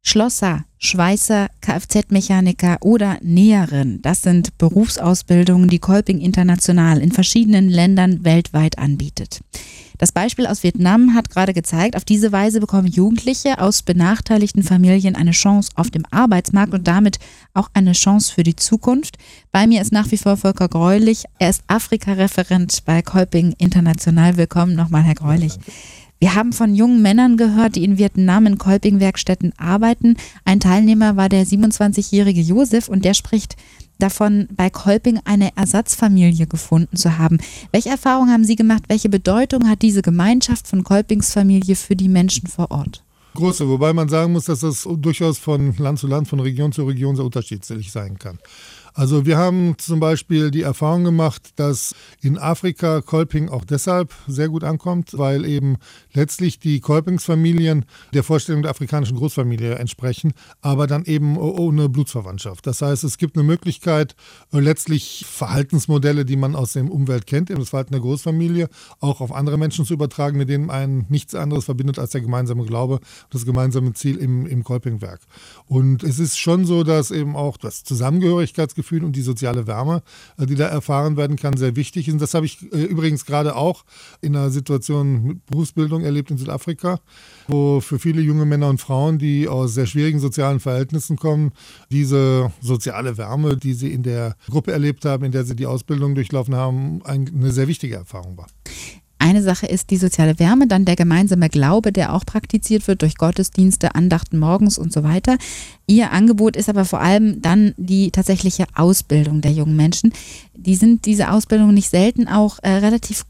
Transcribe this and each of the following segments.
Schlosser, Schweißer, Kfz-Mechaniker oder Näherin. Das sind Berufsausbildungen, die Kolping International in verschiedenen Ländern weltweit anbietet. Das Beispiel aus Vietnam hat gerade gezeigt, auf diese Weise bekommen Jugendliche aus benachteiligten Familien eine Chance auf dem Arbeitsmarkt und damit auch eine Chance für die Zukunft. Bei mir ist nach wie vor Volker Greulich. Er ist Afrika-Referent bei Kolping International. Willkommen nochmal, Herr Greulich. Wir haben von jungen Männern gehört, die in Vietnam in Kolping-Werkstätten arbeiten. Ein Teilnehmer war der 27-jährige Josef und der spricht davon, bei Kolping eine Ersatzfamilie gefunden zu haben. Welche Erfahrungen haben Sie gemacht? Welche Bedeutung hat diese Gemeinschaft von Kolpings Familie für die Menschen vor Ort? Große, wobei man sagen muss, dass das durchaus von Land zu Land, von Region zu Region sehr unterschiedlich sein kann. Also wir haben zum Beispiel die Erfahrung gemacht, dass in Afrika Kolping auch deshalb sehr gut ankommt, weil eben letztlich die Kolpingsfamilien der Vorstellung der afrikanischen Großfamilie entsprechen, aber dann eben ohne Blutsverwandtschaft. Das heißt, es gibt eine Möglichkeit, letztlich Verhaltensmodelle, die man aus der Umwelt kennt, das Verhalten der Großfamilie, auch auf andere Menschen zu übertragen, mit denen einen nichts anderes verbindet als der gemeinsame Glaube, das gemeinsame Ziel im Kolpingwerk. Und es ist schon so, dass eben auch das Zusammengehörigkeitsgefühl und die soziale Wärme, die da erfahren werden kann, sehr wichtig ist. Und das habe ich übrigens gerade auch in einer Situation mit Berufsbildung erlebt in Südafrika, wo für viele junge Männer und Frauen, die aus sehr schwierigen sozialen Verhältnissen kommen, diese soziale Wärme, die sie in der Gruppe erlebt haben, in der sie die Ausbildung durchlaufen haben, eine sehr wichtige Erfahrung war. Eine Sache ist die soziale Wärme, dann der gemeinsame Glaube, der auch praktiziert wird durch Gottesdienste, Andachten morgens und so weiter. Ihr Angebot ist aber vor allem dann die tatsächliche Ausbildung der jungen Menschen. Diese Ausbildungen nicht selten auch relativ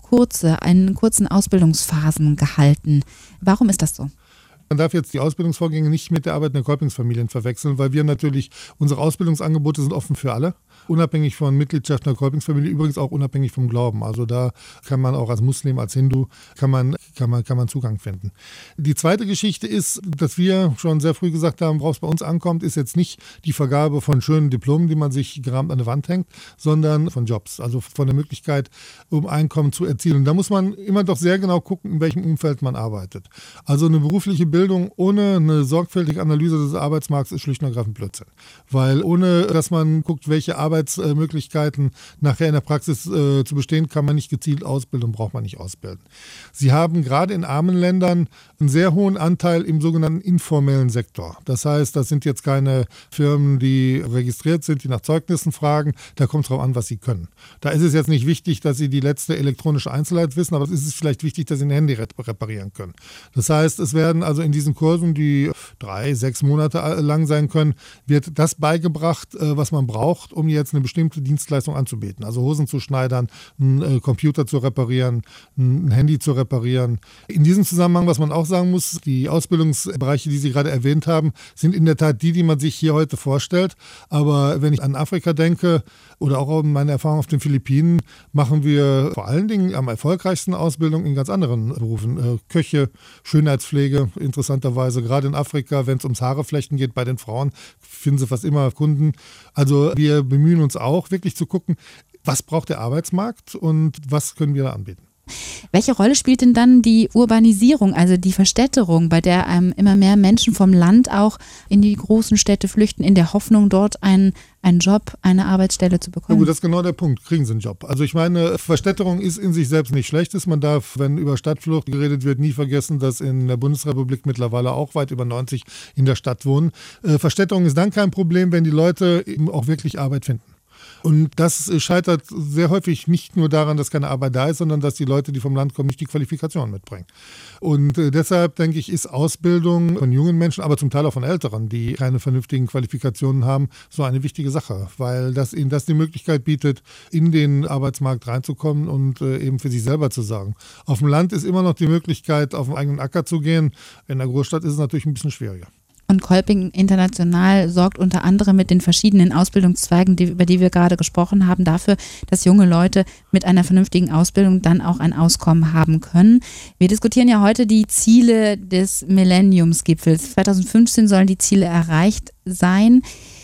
in kurzen Ausbildungsphasen gehalten. Warum ist das so? Man darf jetzt die Ausbildungsvorgänge nicht mit der Arbeit in der Kolpingsfamilien verwechseln, weil unsere Ausbildungsangebote sind offen für alle, unabhängig von Mitgliedschaft in der Kolpingsfamilie, übrigens auch unabhängig vom Glauben. Also da kann man auch als Muslim, als Hindu, kann man Zugang finden. Die zweite Geschichte ist, dass wir schon sehr früh gesagt haben, worauf es bei uns ankommt, ist jetzt nicht die Vergabe von schönen Diplomen, die man sich gerahmt an der Wand hängt, sondern von Jobs, also von der Möglichkeit, um Einkommen zu erzielen. Und da muss man immer doch sehr genau gucken, in welchem Umfeld man arbeitet. Also eine berufliche Bildung ohne eine sorgfältige Analyse des Arbeitsmarkts ist schlicht und ergreifend Blödsinn. Weil ohne, dass man guckt, welche Arbeitsmöglichkeiten nachher in der Praxis zu bestehen, kann man nicht gezielt ausbilden, braucht man nicht ausbilden. Sie haben gerade in armen Ländern einen sehr hohen Anteil im sogenannten informellen Sektor. Das heißt, das sind jetzt keine Firmen, die registriert sind, die nach Zeugnissen fragen. Da kommt es darauf an, was sie können. Da ist es jetzt nicht wichtig, dass sie die letzte elektronische Einzelheit wissen, aber es ist vielleicht wichtig, dass sie ein Handy reparieren können. Das heißt, es werden also in diesen Kursen, die 3-6 Monate lang sein können, wird das beigebracht, was man braucht, um jetzt eine bestimmte Dienstleistung anzubieten. Also Hosen zu schneidern, einen Computer zu reparieren, ein Handy zu reparieren. In diesem Zusammenhang, was man auch sagen muss, die Ausbildungsbereiche, die Sie gerade erwähnt haben, sind in der Tat die man sich hier heute vorstellt. Aber wenn ich an Afrika denke oder auch an meine Erfahrung auf den Philippinen, machen wir vor allen Dingen am erfolgreichsten Ausbildung in ganz anderen Berufen. Köche, Schönheitspflege, interessanterweise, gerade in Afrika, wenn es ums Haareflechten geht bei den Frauen, finden sie fast immer Kunden. Also wir bemühen uns auch, wirklich zu gucken, was braucht der Arbeitsmarkt und was können wir da anbieten. Welche Rolle spielt denn dann die Urbanisierung, also die Verstädterung, bei der immer mehr Menschen vom Land auch in die großen Städte flüchten, in der Hoffnung, dort einen Job, eine Arbeitsstelle zu bekommen? Ja, gut, das ist genau der Punkt. Kriegen sie einen Job. Also ich meine, Verstädterung ist in sich selbst nicht Schlechtes. Man darf, wenn über Stadtflucht geredet wird, nie vergessen, dass in der Bundesrepublik mittlerweile auch weit über 90 in der Stadt wohnen. Verstädterung ist dann kein Problem, wenn die Leute eben auch wirklich Arbeit finden. Und das scheitert sehr häufig nicht nur daran, dass keine Arbeit da ist, sondern dass die Leute, die vom Land kommen, nicht die Qualifikation mitbringen. Und deshalb, denke ich, ist Ausbildung von jungen Menschen, aber zum Teil auch von Älteren, die keine vernünftigen Qualifikationen haben, so eine wichtige Sache, weil das ihnen die Möglichkeit bietet, in den Arbeitsmarkt reinzukommen und eben für sich selber zu sagen. Auf dem Land ist immer noch die Möglichkeit, auf den eigenen Acker zu gehen. In der Großstadt ist es natürlich ein bisschen schwieriger. Und Kolping International sorgt unter anderem mit den verschiedenen Ausbildungszweigen, über die wir gerade gesprochen haben, dafür, dass junge Leute mit einer vernünftigen Ausbildung dann auch ein Auskommen haben können. Wir diskutieren ja heute die Ziele des Millenniumsgipfels. 2015 sollen die Ziele erreicht sein.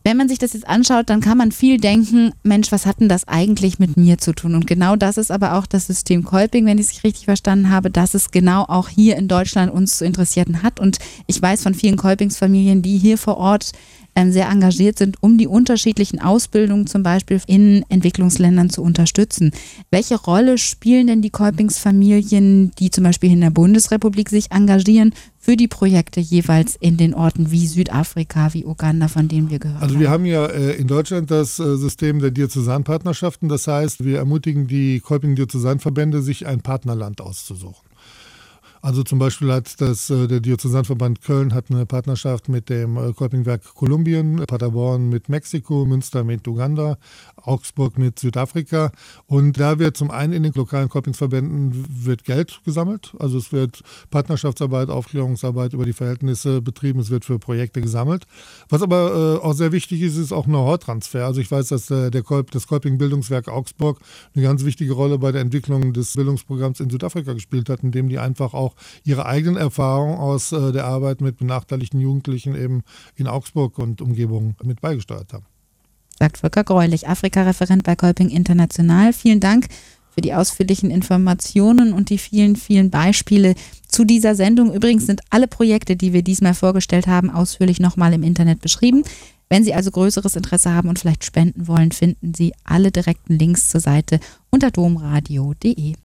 Wenn man sich das jetzt anschaut, dann kann man viel denken, Mensch, was hat denn das eigentlich mit mir zu tun? Und genau das ist aber auch das System Kolping, wenn ich es richtig verstanden habe, dass es genau auch hier in Deutschland uns zu Interessierten hat. Und ich weiß von vielen Kolpingsfamilien, die hier vor Ort sehr engagiert sind, um die unterschiedlichen Ausbildungen zum Beispiel in Entwicklungsländern zu unterstützen. Welche Rolle spielen denn die Kolpingsfamilien, die zum Beispiel in der Bundesrepublik sich engagieren, für die Projekte jeweils in den Orten wie Südafrika, wie Uganda, von denen wir gehört haben? Also wir haben ja in Deutschland das System der Diözesanpartnerschaften. Das heißt, wir ermutigen die Kolping-Diözesanverbände, sich ein Partnerland auszusuchen. Also zum Beispiel hat der Diözesanverband Köln hat eine Partnerschaft mit dem Kolpingwerk Kolumbien, Paderborn mit Mexiko, Münster mit Uganda, Augsburg mit Südafrika. Und da wird zum einen in den lokalen Kolpingsverbänden wird Geld gesammelt. Also es wird Partnerschaftsarbeit, Aufklärungsarbeit über die Verhältnisse betrieben. Es wird für Projekte gesammelt. Was aber auch sehr wichtig ist, ist auch Know-how-Transfer. Also ich weiß, dass das Kolping-Bildungswerk Augsburg eine ganz wichtige Rolle bei der Entwicklung des Bildungsprogramms in Südafrika gespielt hat, indem die einfach auch ihre eigenen Erfahrungen aus der Arbeit mit benachteiligten Jugendlichen eben in Augsburg und Umgebung mit beigesteuert haben. Sagt Volker Greulich, Afrika-Referent bei Kolping International. Vielen Dank für die ausführlichen Informationen und die vielen, vielen Beispiele zu dieser Sendung. Übrigens sind alle Projekte, die wir diesmal vorgestellt haben, ausführlich nochmal im Internet beschrieben. Wenn Sie also größeres Interesse haben und vielleicht spenden wollen, finden Sie alle direkten Links zur Seite unter domradio.de.